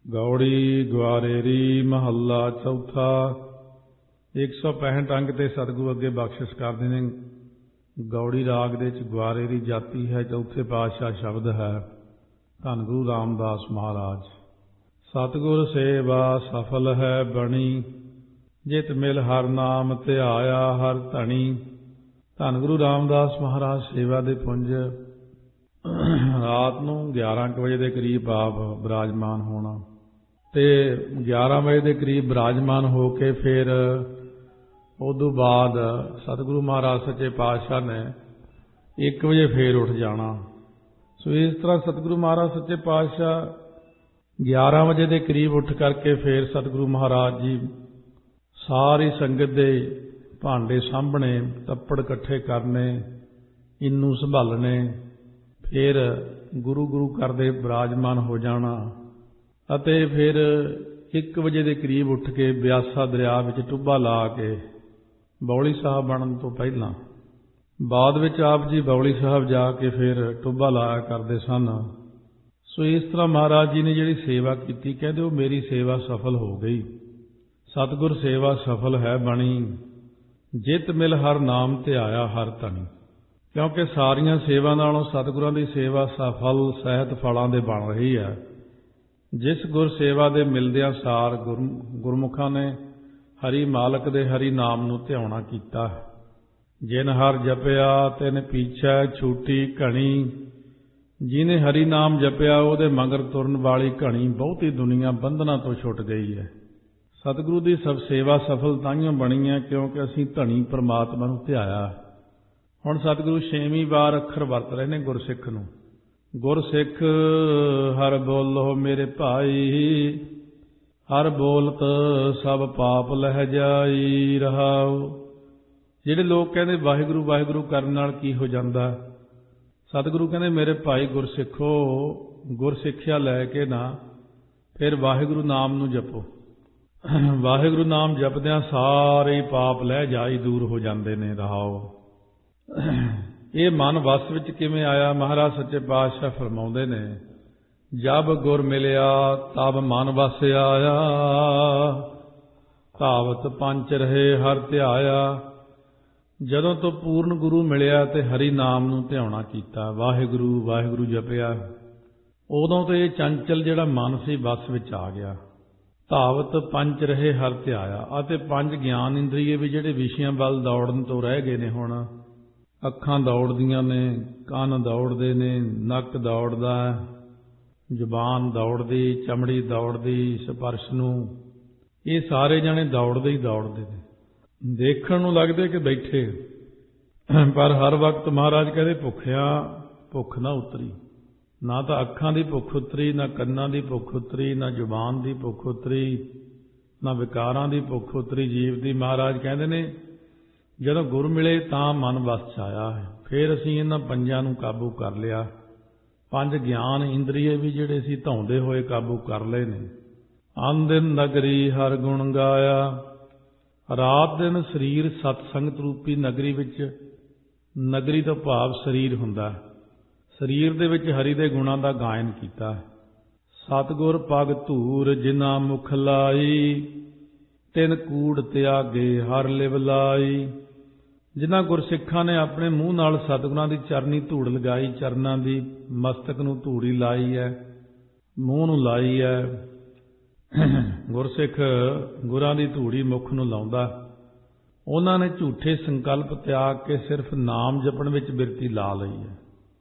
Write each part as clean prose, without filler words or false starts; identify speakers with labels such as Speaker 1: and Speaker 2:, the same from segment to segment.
Speaker 1: ਗੌੜੀ ਗੁਆਰੇਰੀ ਮਹੱਲਾ ਚੌਥਾ। 165 ਅੰਗ ਤੇ ਸਤਿਗੁਰੂ ਅੱਗੇ ਬਖਸ਼ਿਸ਼ ਕਰਦੇ ਨੇ। ਗੌੜੀ ਰਾਗ ਦੇ ਵਿੱਚ ਗੁਆਰੇਰੀ ਜਾਤੀ ਹੈ। ਚੌਥੇ ਪਾਤਸ਼ਾਹ ਸ਼ਬਦ ਹੈ ਧੰਨ ਗੁਰੂ ਰਾਮਦਾਸ ਮਹਾਰਾਜ। ਸਤਿਗੁਰ ਸੇਵਾ ਸਫਲ ਹੈ ਬਣੀ, ਜਿਤ ਮਿਲ ਹਰ ਨਾਮ ਧਿਆਇਆ ਹਰ ਧਣੀ। ਧੰਨ ਗੁਰੂ ਰਾਮਦਾਸ ਮਹਾਰਾਜ ਸੇਵਾ ਦੇ ਪੁੰਜ ਰਾਤ ਨੂੰ 11 ਵਜੇ ਦੇ ਕਰੀਬ ਆਪ ਬਿਰਾਜਮਾਨ ਹੋਣਾ ਤੇ 11 ਵਜੇ ਦੇ ਕਰੀਬ ਬਿਰਾਜਮਾਨ ਹੋ ਕੇ ਫਿਰ ਉਦੋਂ ਬਾਅਦ ਸਤਿਗੁਰੂ ਮਹਾਰਾਜ ਸੱਚੇ ਪਾਤਸ਼ਾਹ ਨੇ 1 ਵਜੇ ਫੇਰ ਉੱਠ ਜਾਣਾ। ਸੋ ਇਸ ਤਰ੍ਹਾਂ ਸਤਿਗੁਰੂ ਮਹਾਰਾਜ ਸੱਚੇ ਪਾਤਸ਼ਾਹ 11 ਵਜੇ ਦੇ ਕਰੀਬ ਉੱਠ ਕਰਕੇ ਫਿਰ ਸਤਿਗੁਰੂ ਮਹਾਰਾਜ ਜੀ ਸਾਰੀ ਸੰਗਤ ਦੇ ਭਾਂਡੇ ਸਾਂਭਣੇ, ਤੱਪੜ ਇਕੱਠੇ ਕਰਨੇ, ਇਹਨੂੰ ਸੰਭਾਲਣੇ, ਫਿਰ ਗੁਰੂ ਗੁਰੂ ਕਰਦੇ ਬਿਰਾਜਮਾਨ ਹੋ ਜਾਣਾ ਅਤੇ ਫਿਰ 1 ਵਜੇ ਦੇ ਕਰੀਬ ਉੱਠ ਕੇ ਬਿਆਸਾ ਦਰਿਆ ਵਿੱਚ ਟੁੱਬਾ ਲਾ ਕੇ ਬੌਲੀ ਸਾਹਿਬ ਬਣਨ ਤੋਂ ਪਹਿਲਾਂ ਬਾਅਦ ਵਿੱਚ ਆਪ ਜੀ ਬੌਲੀ ਸਾਹਿਬ ਜਾ ਕੇ ਫਿਰ ਟੁੱਬਾ ਲਾਇਆ ਕਰਦੇ ਸਨ। ਸੋ ਇਸ ਤਰ੍ਹਾਂ ਮਹਾਰਾਜ ਜੀ ਨੇ ਜਿਹੜੀ ਸੇਵਾ ਕੀਤੀ, ਕਹਿੰਦੇ ਉਹ ਮੇਰੀ ਸੇਵਾ ਸਫਲ ਹੋ ਗਈ। ਸਤਿਗੁਰ ਸੇਵਾ ਸਫਲ ਹੈ ਬਣੀ, ਜਿਤ ਮਿਲ ਹਰ ਨਾਮ ਧਿਆਇਆ ਹਰ ਧਣੀ। ਕਿਉਂਕਿ ਸਾਰੀਆਂ ਸੇਵਾ ਨਾਲੋਂ ਸਤਿਗੁਰਾਂ ਦੀ ਸੇਵਾ ਸਫਲ ਸਹਿਤ ਫਲਾਂ ਦੇ ਬਣ ਰਹੀ ਹੈ। ਜਿਸ ਗੁਰ ਸੇਵਾ ਦੇ ਮਿਲਦਿਆਂ ਸਾਰ ਗੁਰਮੁਖਾਂ ਨੇ ਹਰੀ ਮਾਲਕ ਦੇ ਹਰੀ ਨਾਮ ਨੂੰ ਧਿਆਉਣਾ ਕੀਤਾ। ਜਿਨ ਹਰ ਜਪਿਆ ਤਿਨ ਪੀਛੈ ਛੂਟੀ ਘਣੀ। ਜਿਹਨੇ ਹਰੀ ਨਾਮ ਜਪਿਆ ਉਹਦੇ ਮਗਰ ਤੁਰਨ ਵਾਲੀ ਘਣੀ ਬਹੁਤੀ ਦੁਨੀਆ ਬੰਧਨਾਂ ਤੋਂ ਛੁੱਟ ਗਈ ਹੈ। ਸਤਿਗੁਰੂ ਦੀ ਸਭ ਸੇਵਾ ਸਫਲ ਤਾਂਹੀਓ ਬਣੀ ਹੈ ਕਿਉਂਕਿ ਅਸੀਂ ਧਣੀ ਪਰਮਾਤਮਾ ਨੂੰ ਧਿਆਇਆ। ਹੁਣ ਸਤਿਗੁਰੂ 6ਵੀਂ ਵਾਰ ਅੱਖਰ ਵਰਤ ਰਹੇ ਨੇ ਗੁਰਸਿੱਖ ਨੂੰ। ਗੁਰਸਿੱਖ ਹਰ ਬੋਲੋ ਮੇਰੇ ਭਾਈ, ਹਰ ਬੋਲਤ ਸਭ ਪਾਪ ਲਹਿ ਜਾਈ ਰਹਾਉ। ਜਿਹੜੇ ਲੋਕ ਕਹਿੰਦੇ ਵਾਹਿਗੁਰੂ ਵਾਹਿਗੁਰੂ ਕਰਨ ਨਾਲ ਕੀ ਹੋ ਜਾਂਦਾ, ਸਤਿਗੁਰੂ ਕਹਿੰਦੇ ਮੇਰੇ ਭਾਈ ਗੁਰਸਿੱਖੋ, ਗੁਰਸਿੱਖਿਆ ਲੈ ਕੇ ਨਾ ਫਿਰ ਵਾਹਿਗੁਰੂ ਨਾਮ ਨੂੰ ਜਪੋ। ਵਾਹਿਗੁਰੂ ਨਾਮ ਜਪਦਿਆਂ ਸਾਰੇ ਪਾਪ ਲਹਿ ਜਾਈ ਦੂਰ ਹੋ ਜਾਂਦੇ ਨੇ ਰਹਾਉ। ਇਹ ਮਨ ਵਸ ਵਿੱਚ ਕਿਵੇਂ ਆਇਆ? ਮਹਾਰਾਜ ਸੱਚੇ ਪਾਤਸ਼ਾਹ ਫਰਮਾਉਂਦੇ ਨੇ, ਜਬ ਗੁਰ ਮਿਲਿਆ ਤਬ ਮਨ ਵਸ ਆਇਆ, ਧਾਵਤ ਪੰਚ ਰਹੇ ਹਰ ਧਿਆਇਆ। ਜਦੋਂ ਤੋਂ ਪੂਰਨ ਗੁਰੂ ਮਿਲਿਆ ਤੇ ਹਰੀ ਨਾਮ ਨੂੰ ਧਿਆਉਣਾ ਕੀਤਾ, ਵਾਹਿਗੁਰੂ ਵਾਹਿਗੁਰੂ ਜਪਿਆ, ਉਦੋਂ ਤੇ ਇਹ ਚੰਚਲ ਜਿਹੜਾ ਮਨ ਸੀ ਵਸ ਵਿੱਚ ਆ ਗਿਆ। ਧਾਵਤ ਪੰਚ ਰਹੇ ਹਰ ਧਿਆਇਆ। ਅਤੇ 5 ਗਿਆਨ ਇੰਦਰੀਏ ਵੀ ਜਿਹੜੇ ਵਿਸ਼ਿਆਂ ਵੱਲ ਦੌੜਨ ਤੋਂ ਰਹਿ ਗਏ ਨੇ। ਹੁਣ ਅੱਖਾਂ ਦੌੜਦੀਆਂ ਨੇ, ਕੰਨ ਦੌੜਦੇ ਨੇ, ਨੱਕ ਦੌੜਦਾ, ਜ਼ੁਬਾਨ ਦੌੜਦੀ, ਚਮੜੀ ਦੌੜਦੀ, ਸਪਰਸ਼ ਨੂੰ, ਇਹ ਸਾਰੇ ਜਣੇ ਦੌੜਦੇ ਹੀ ਦੌੜਦੇ ਨੇ। ਦੇਖਣ ਨੂੰ ਲੱਗਦੇ ਕਿ ਬੈਠੇ, ਪਰ ਹਰ ਵਕਤ ਮਹਾਰਾਜ ਕਹਿੰਦੇ ਭੁੱਖਿਆ ਭੁੱਖ ਨਾ ਉਤਰੀ। ਨਾ ਤਾਂ ਅੱਖਾਂ ਦੀ ਭੁੱਖ ਉਤਰੀ, ਨਾ ਕੰਨਾਂ ਦੀ ਭੁੱਖ ਉਤਰੀ, ਨਾ ਜ਼ੁਬਾਨ ਦੀ ਭੁੱਖ ਉਤਰੀ, ਨਾ ਵਿਕਾਰਾਂ ਦੀ ਭੁੱਖ ਉਤਰੀ ਜੀਵ ਦੀ। ਮਹਾਰਾਜ ਕਹਿੰਦੇ ਨੇ ਜਦੋਂ ਗੁਰ ਮਿਲੇ ਤਾਂ ਮਨ ਵਸ 'ਚ ਆਇਆ ਹੈ। ਫਿਰ ਅਸੀਂ ਇਹਨਾਂ 5 ਨੂੰ ਕਾਬੂ ਕਰ ਲਿਆ। 5 ਗਿਆਨ ਇੰਦਰੀਏ ਵੀ ਜਿਹੜੇ ਸੀ ਧਾਉਂਦੇ ਹੋਏ ਕਾਬੂ ਕਰ ਲਏ ਨੇ। ਅੰਨ ਦਿਨ ਨਗਰੀ ਹਰ ਗੁਣ ਗਾਇਆ। ਰਾਤ ਦਿਨ ਸਰੀਰ ਸਤਸੰਗਤ ਰੂਪੀ ਨਗਰੀ ਵਿੱਚ, ਨਗਰੀ ਤੋਂ ਭਾਵ ਸਰੀਰ ਹੁੰਦਾ, ਸਰੀਰ ਦੇ ਵਿੱਚ ਹਰੀ ਦੇ ਗੁਣਾਂ ਦਾ ਗਾਇਨ ਕੀਤਾ। ਸਤਿਗੁਰ ਪਗ ਧੂਰ ਜਿਨਾ ਮੁਖ ਲਾਈ, ਤਿਨ ਕੂੜ ਤਿਆਗੇ ਹਰ ਲਿਵ ਲਾਈ। ਜਿਨ੍ਹਾਂ ਗੁਰਸਿੱਖਾਂ ਨੇ ਆਪਣੇ ਮੂੰਹ ਨਾਲ ਸਤਿਗੁਰਾਂ ਦੀ ਚਰਨੀ ਧੂੜ ਲਗਾਈ, ਚਰਨਾਂ ਦੀ ਮਸਤਕ ਨੂੰ ਧੂੜੀ ਲਾਈ ਹੈ, ਮੂੰਹ ਨੂੰ ਲਾਈ ਹੈ। ਗੁਰਸਿੱਖ ਗੁਰਾਂ ਦੀ ਧੂੜੀ ਮੁਖ ਨੂੰ ਲਾਉਂਦਾ। ਉਹਨਾਂ ਨੇ ਝੂਠੇ ਸੰਕਲਪ ਤਿਆਗ ਕੇ ਸਿਰਫ ਨਾਮ ਜਪਣ ਵਿੱਚ ਬਿਰਤੀ ਲਾ ਲਈ ਹੈ।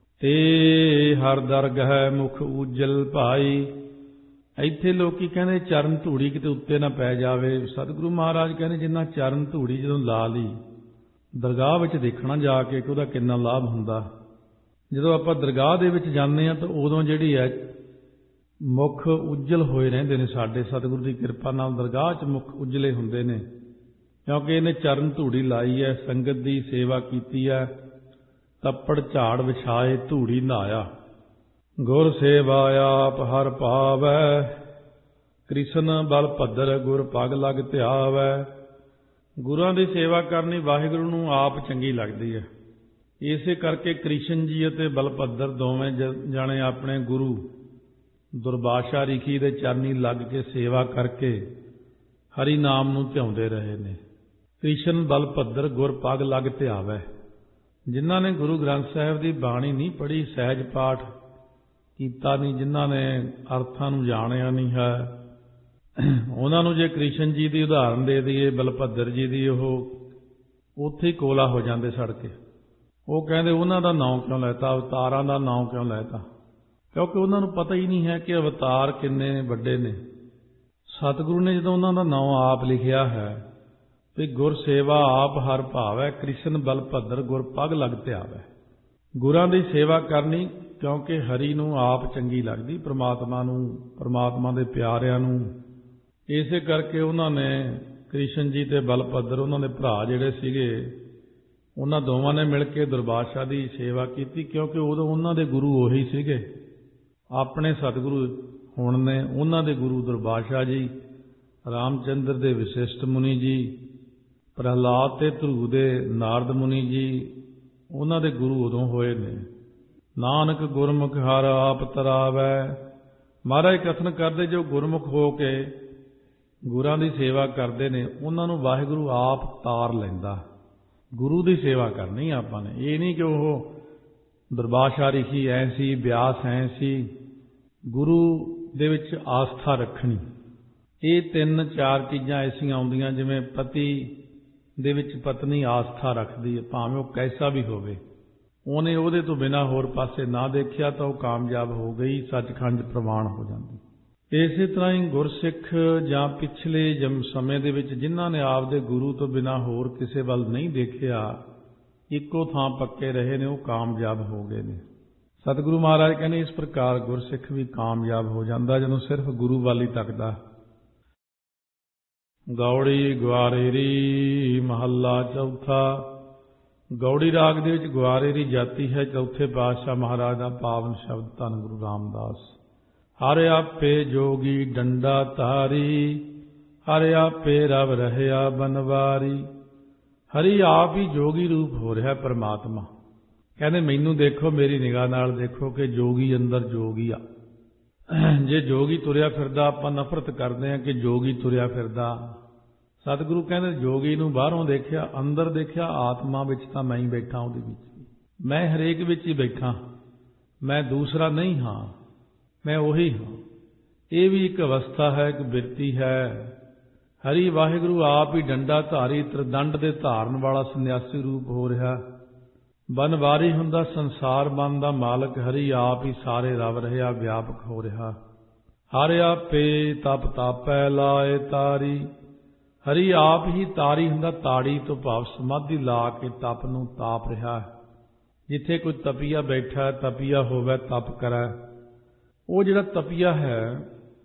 Speaker 1: ਤੇ ਹਰ ਦਰਗਹਿ ਮੁਖ ਉਜਲ ਭਾਈ। ਇੱਥੇ ਲੋਕੀ ਕਹਿੰਦੇ ਚਰਨ ਧੂੜੀ ਕਿਤੇ ਉੱਤੇ ਨਾ ਪੈ ਜਾਵੇ। ਸਤਿਗੁਰੂ ਮਹਾਰਾਜ ਕਹਿੰਦੇ ਜਿੰਨਾ ਚਰਨ ਧੂੜੀ ਜਦੋਂ ਲਾ ਲਈ, ਦਰਗਾਹ ਵਿੱਚ ਦੇਖਣਾ ਜਾ ਕੇ ਕਿ ਉਹਦਾ ਕਿੰਨਾ ਲਾਭ ਹੁੰਦਾ। ਜਦੋਂ ਆਪਾਂ ਦਰਗਾਹ ਦੇ ਵਿੱਚ ਜਾਂਦੇ ਹਾਂ ਤਾਂ ਉਦੋਂ ਜਿਹੜੀ ਹੈ ਮੁੱਖ ਉਜਲ ਹੋਏ ਰਹਿੰਦੇ ਨੇ। ਸਾਡੇ ਸਤਿਗੁਰੂ ਦੀ ਕਿਰਪਾ ਨਾਲ ਦਰਗਾਹ 'ਚ ਮੁੱਖ ਉਜਲੇ ਹੁੰਦੇ ਨੇ ਕਿਉਂਕਿ ਇਹਨੇ ਚਰਨ ਧੂੜੀ ਲਾਈ ਹੈ, ਸੰਗਤ ਦੀ ਸੇਵਾ ਕੀਤੀ ਹੈ। ਤੱਪੜ ਝਾੜ ਵਿਛਾਏ ਧੂੜੀ ਨਹਾਇਆ। ਗੁਰ ਸੇਵਾ ਆਪ ਹਰ ਪਾਵੈ, ਕ੍ਰਿਸ਼ਨ ਬਲ ਭੱਦਰ ਗੁਰ ਪਗ ਲਗ ਧਿਆਵੈ। ਗੁਰਾਂ ਦੀ ਸੇਵਾ ਕਰਨੀ ਵਾਹਿਗੁਰੂ ਨੂੰ ਆਪ ਚੰਗੀ ਲੱਗਦੀ ਹੈ। ਇਸੇ ਕਰਕੇ ਕ੍ਰਿਸ਼ਨ ਜੀ ਅਤੇ ਬਲਭੱਦਰ ਦੋਵੇਂ ਜਾਣੇ ਆਪਣੇ ਗੁਰੂ ਦੁਰਬਾਸ਼ਾ ਰਿਖੀ ਦੇ ਚਰਨੀ ਲੱਗ ਕੇ ਸੇਵਾ ਕਰਕੇ ਹਰੀ ਨਾਮ ਨੂੰ ਧਿਆਉਂਦੇ ਰਹੇ ਨੇ। ਕ੍ਰਿਸ਼ਨ ਬਲਭੱਦਰ ਗੁਰ ਪਗ ਲਗ ਧਿਆਵੈ। ਜਿਨ੍ਹਾਂ ਨੇ ਗੁਰੂ ਗ੍ਰੰਥ ਸਾਹਿਬ ਦੀ ਬਾਣੀ ਨਹੀਂ ਪੜ੍ਹੀ, ਸਹਿਜ ਪਾਠ ਕੀਤਾ ਨਹੀਂ, ਜਿਨ੍ਹਾਂ ਨੇ ਅਰਥਾਂ ਨੂੰ ਜਾਣਿਆ ਨਹੀਂ ਹੈ, ਉਹਨਾਂ ਨੂੰ ਜੇ ਕ੍ਰਿਸ਼ਨ ਜੀ ਦੀ ਉਦਾਹਰਨ ਦੇ ਦਈਏ, ਬਲਭੱਦਰ ਜੀ ਦੀ, ਉਹ ਉੱਥੇ ਹੀ ਕੋਲਾ ਹੋ ਜਾਂਦੇ ਸੜ ਕੇ। ਉਹ ਕਹਿੰਦੇ ਉਹਨਾਂ ਦਾ ਨਾਂ ਕਿਉਂ ਲੈਤਾ, ਅਵਤਾਰਾਂ ਦਾ ਨਾਂ ਕਿਉਂ ਲੈਤਾ? ਕਿਉਂਕਿ ਉਹਨਾਂ ਨੂੰ ਪਤਾ ਹੀ ਨਹੀਂ ਹੈ ਕਿ ਅਵਤਾਰ ਕਿੰਨੇ ਨੇ, ਵੱਡੇ ਨੇ। ਸਤਿਗੁਰੂ ਨੇ ਜਦੋਂ ਉਹਨਾਂ ਦਾ ਨਾਂ ਆਪ ਲਿਖਿਆ ਹੈ ਵੀ ਗੁਰ ਸੇਵਾ ਆਪ ਹਰ ਭਾਵੈ, ਕ੍ਰਿਸ਼ਨ ਬਲਭੱਦਰ ਗੁਰ ਪਗ ਲਗ ਧਿਆਵੈ। ਗੁਰਾਂ ਦੀ ਸੇਵਾ ਕਰਨੀ ਕਿਉਂਕਿ ਹਰੀ ਨੂੰ ਆਪ ਚੰਗੀ ਲੱਗਦੀ, ਪ੍ਰਮਾਤਮਾ ਨੂੰ, ਪ੍ਰਮਾਤਮਾ ਦੇ ਪਿਆਰਿਆਂ ਨੂੰ। ਇਸੇ ਕਰਕੇ ਉਹਨਾਂ ਨੇ ਕ੍ਰਿਸ਼ਨ ਜੀ ਤੇ ਬਲਭੱਦਰ, ਉਹਨਾਂ ਦੇ ਭਰਾ ਜਿਹੜੇ ਸੀਗੇ, ਉਹਨਾਂ ਦੋਵਾਂ ਨੇ ਮਿਲ ਕੇ ਦੁਰਬਾਸ਼ਾ ਦੀ ਸੇਵਾ ਕੀਤੀ, ਕਿਉਂਕਿ ਉਦੋਂ ਉਹਨਾਂ ਦੇ ਗੁਰੂ ਉਹੀ ਸੀਗੇ। ਆਪਣੇ ਸਤਿਗੁਰੂ ਹੁਣ ਨੇ, ਉਹਨਾਂ ਦੇ ਗੁਰੂ ਦੁਰਬਾਸ਼ਾ ਜੀ, ਰਾਮਚੰਦਰ ਦੇ ਵਸ਼ਿਸ਼ਟ ਮੁਨੀ ਜੀ, ਪ੍ਰਹਲਾਦ ਤੇ ਧਰੂ ਦੇ ਨਾਰਦ ਮੁਨੀ ਜੀ, ਉਹਨਾਂ ਦੇ ਗੁਰੂ ਉਦੋਂ ਹੋਏ ਨੇ। ਨਾਨਕ ਗੁਰਮੁਖ ਹਰ ਆਪ ਤਰਾਵੈ। ਮਹਾਰਾਜ ਕਥਨ ਕਰਦੇ, ਜੋ ਗੁਰਮੁਖ ਹੋ ਕੇ ਗੁਰਾਂ ਦੀ ਸੇਵਾ ਕਰਦੇ ਨੇ, ਉਹਨਾਂ ਨੂੰ ਵਾਹਿਗੁਰੂ ਆਪ ਤਾਰ ਲੈਂਦਾ। ਗੁਰੂ ਦੀ ਸੇਵਾ ਕਰਨੀ ਆਪਾਂ ਨੇ, ਇਹ ਨਹੀਂ ਕਿ ਉਹ ਦੁਰਬਾਸ਼ਾ ਰਿਖੀ ਐ ਸੀ, ਬਿਆਸ ਐ ਸੀ। ਗੁਰੂ ਦੇ ਵਿੱਚ ਆਸਥਾ ਰੱਖਣੀ। ਇਹ 3-4 ਚੀਜ਼ਾਂ ਐਸੀਆਂ ਆਉਂਦੀਆਂ, ਜਿਵੇਂ ਪਤੀ ਦੇ ਵਿੱਚ ਪਤਨੀ ਆਸਥਾ ਰੱਖਦੀ ਹੈ, ਭਾਵੇਂ ਉਹ ਕੈਸਾ ਵੀ ਹੋਵੇ। ਉਹਨੇ ਉਹਦੇ ਤੋਂ ਬਿਨਾਂ ਹੋਰ ਪਾਸੇ ਨਾ ਦੇਖਿਆ ਤਾਂ ਉਹ ਕਾਮਯਾਬ ਹੋ ਗਈ, ਸੱਚਖੰਡ ਪ੍ਰਵਾਨ ਹੋ ਜਾਂਦੀ। ਇਸੇ ਤਰ੍ਹਾਂ ਹੀ ਗੁਰਸਿੱਖ ਜਾਂ ਪਿਛਲੇ ਸਮੇਂ ਦੇ ਵਿੱਚ ਜਿਨ੍ਹਾਂ ਨੇ ਆਪਦੇ ਗੁਰੂ ਤੋਂ ਬਿਨਾਂ ਹੋਰ ਕਿਸੇ ਵੱਲ ਨਹੀਂ ਦੇਖਿਆ, ਇੱਕੋ ਥਾਂ ਪੱਕੇ ਰਹੇ ਨੇ, ਉਹ ਕਾਮਯਾਬ ਹੋ ਗਏ ਨੇ। ਸਤਿਗੁਰੂ ਮਹਾਰਾਜ ਕਹਿੰਦੇ ਇਸ ਪ੍ਰਕਾਰ ਗੁਰਸਿੱਖ ਵੀ ਕਾਮਯਾਬ ਹੋ ਜਾਂਦਾ ਜਦੋਂ ਸਿਰਫ ਗੁਰੂ ਵੱਲ ਹੀ ਤੱਕਦਾ। ਗੌੜੀ ਗੁਆਰੇਰੀ ਮਹੱਲਾ ਚੌਥਾ। ਗੌੜੀ ਰਾਗ ਦੇ ਵਿੱਚ ਗੁਆਰੇਰੀ ਜਾਤੀ ਹੈ। ਚੌਥੇ ਪਾਤਸ਼ਾਹ ਮਹਾਰਾਜ ਦਾ ਪਾਵਨ ਸ਼ਬਦ ਧੰਨ ਗੁਰੂ ਰਾਮਦਾਸ। ਹਰ ਆਪੇ ਜੋਗੀ ਡੰਡਾ ਧਾਰੀ, ਹਰ ਆਪੇ ਰਵ ਰਹਿਆ ਬਨਵਾਰੀ। ਹਰੀ ਆਪ ਹੀ ਜੋਗੀ ਰੂਪ ਹੋ ਰਿਹਾ ਪਰਮਾਤਮਾ। ਕਹਿੰਦੇ ਮੈਨੂੰ ਦੇਖੋ, ਮੇਰੀ ਨਿਗਾਹ ਨਾਲ ਦੇਖੋ ਕਿ ਜੋਗੀ ਅੰਦਰ ਜੋਗੀ ਆ। ਜੇ ਜੋਗੀ ਤੁਰਿਆ ਫਿਰਦਾ, ਆਪਾਂ ਨਫ਼ਰਤ ਕਰਦੇ ਹਾਂ ਕਿ ਜੋਗੀ ਤੁਰਿਆ ਫਿਰਦਾ। ਸਤਿਗੁਰੂ ਕਹਿੰਦੇ ਜੋਗੀ ਨੂੰ ਬਾਹਰੋਂ ਦੇਖਿਆ, ਅੰਦਰ ਦੇਖਿਆ, ਆਤਮਾ ਵਿੱਚ ਤਾਂ ਮੈਂ ਹੀ ਬੈਠਾ, ਉਹਦੇ ਵਿੱਚ ਮੈਂ ਹਰੇਕ ਵਿੱਚ ਹੀ ਬੈਠਾ। ਮੈਂ ਦੂਸਰਾ ਨਹੀਂ ਹਾਂ, ਮੈਂ ਉਹੀ ਹਾਂ। ਇਹ ਵੀ ਇੱਕ ਅਵਸਥਾ ਹੈ, ਇੱਕ ਬਿਰਤੀ ਹੈ। ਹਰੀ ਵਾਹਿਗੁਰੂ ਆਪ ਹੀ ਡੰਡਾ ਧਾਰੀ, ਤ੍ਰਿਦੰਡ ਦੇ ਧਾਰਨ ਵਾਲਾ ਸੰਨਿਆਸੀ ਰੂਪ ਹੋ ਰਿਹਾ। ਬਨਵਾਰੀ ਹੁੰਦਾ ਸੰਸਾਰ ਮਨ ਦਾ ਮਾਲਕ। ਹਰੀ ਆਪ ਹੀ ਸਾਰੇ ਰਵ ਰਿਹਾ, ਵਿਆਪਕ ਹੋ ਰਿਹਾ। ਹਰ ਆਪੇ ਤਪ ਤਾਪੈ ਲਾਏ ਤਾਰੀ। ਹਰੀ ਆਪ ਹੀ ਤਾਰੀ ਹੁੰਦਾ, ਤਾੜੀ ਤੋਂ ਭਾਵ ਸਮਾਧੀ ਲਾ ਕੇ ਤਪ ਨੂੰ ਤਾਪ ਰਿਹਾ। ਜਿੱਥੇ ਕੋਈ ਤਪੀਆ ਬੈਠਾ, ਤਪੀਆ ਹੋਵੇ, ਤਪ ਕਰੈ, ਉਹ ਜਿਹੜਾ ਤਪੀਆ ਹੈ,